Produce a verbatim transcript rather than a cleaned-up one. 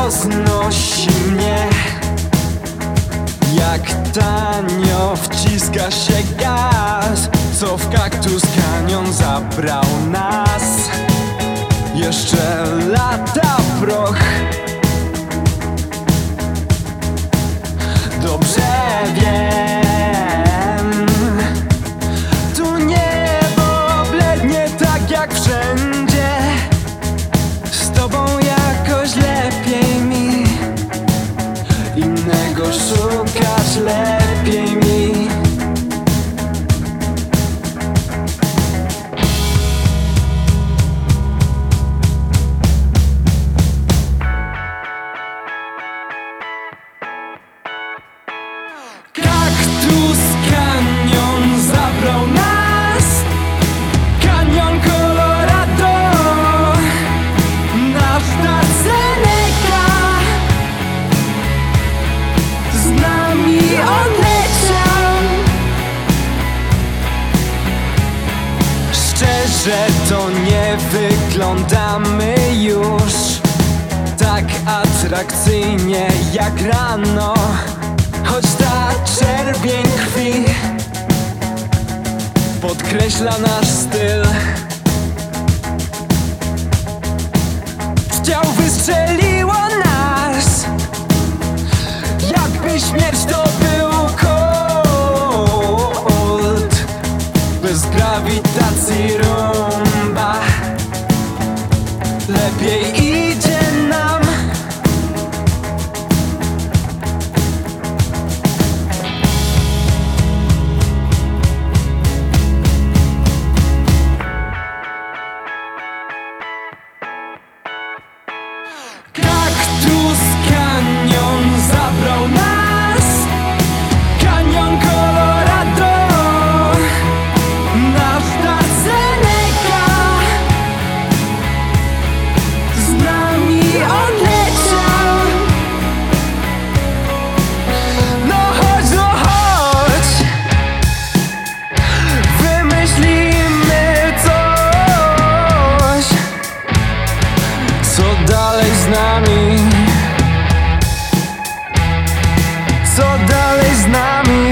roznosi mnie. Jak tanio wciska się gaz, co w Kaktus Kanion zabrał nas. Jeszcze lata proch. Dobrze wiem, tu niebo blednie tak jak wszędzie. Z tobą jakoś lepiej mi, innego szukać lepiej mi. Kaktus Kanion zabrał nas, Kanion Colorado, nasz dar Seneca. Z nami on leciał. Szczerze to nie wyglądamy już tak atrakcyjnie jak rano, choć ta czerwień krwi podkreśla nasz styl. Strzał wystrzeliło nas, jakby śmierć to był kult. Bez grawitacji rumba lepiej idzie nam. Kaktus Kanion zabrał nas, Kanion Colorado, nasz dar Seneca. Z nami on leciał. No chodź, no chodź, wymyślimy coś. Co dalej z nami? Co dalej z nami?